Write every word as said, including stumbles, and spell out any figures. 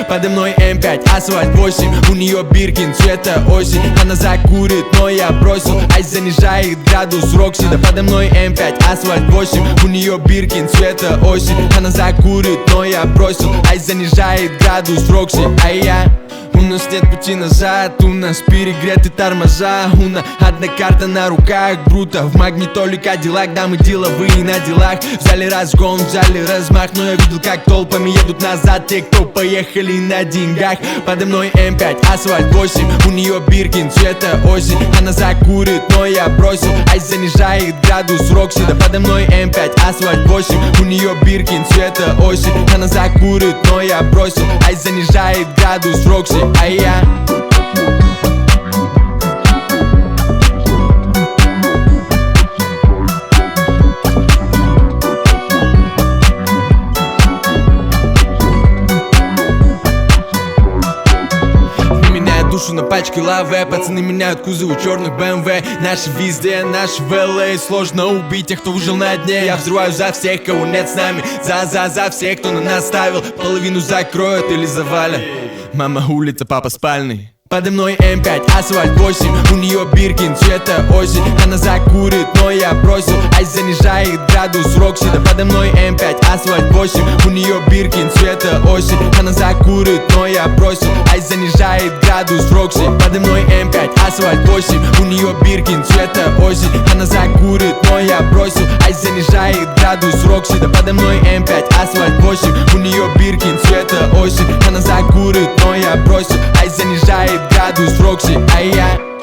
Подо мной эм пять, асфальт восемь, у нее Биркин цвета осень. Она закурит, но я бросил, айс занижает градус Рокси. Да подо мной эм пять, асфальт восемь, у нее Биркин цвета осень. Она закурит, но я бросил, айс занижает градус Рокси. А я... У нас нет пути назад, у нас перегреты тормоза. У нас одна карта на руках, бруто в магнитоле Кадиллак. Да, мы деловые на делах, взяли разгон, взяли размах. Но я видел, как толпами едут назад те, кто поехали на деньгах. Подо мной эм пять, асфальт восемь, у нее Биркин цвета осень. Она закурит, но я бросил, айс занижает градус Рокси. Да подо мной эм пять, асфальт восемь, у нее Биркин цвета осень. Она закурит, но я бросил, айс занижает градус Рокси. А я... Душу на пачке лавы, пацаны меняют кузовы черных бэ эм вэ. Наши везде, наши в эл эй. Сложно убить тех, кто выжил на дне. Я взрываю за всех, кого нет с нами. За-за-за всех, кто на нас ставил. Половину закроют или завалят. Мама улица, папа спальный. Подо мной эм пять, асфальт восемь, у нее Биркин цвета осень. Она закурит, но я бросил, айс занижает градус Рокси. Да подо мной эм пять, асфальт восемь, у нее Биркин цвета осень. Она закурит, но я бросил, айс занижает градус Рокси. Подо мной эм пять, асфальт восемь, у нее Биркин цвета осень. Она закурит, но я бросил, айс занижает градус Рокси. Да подо мной эм пять, асфальт восемь, у нее Биркин цвета осень. Она закурит, но я бросил, айс занижает градус Рокси. А я...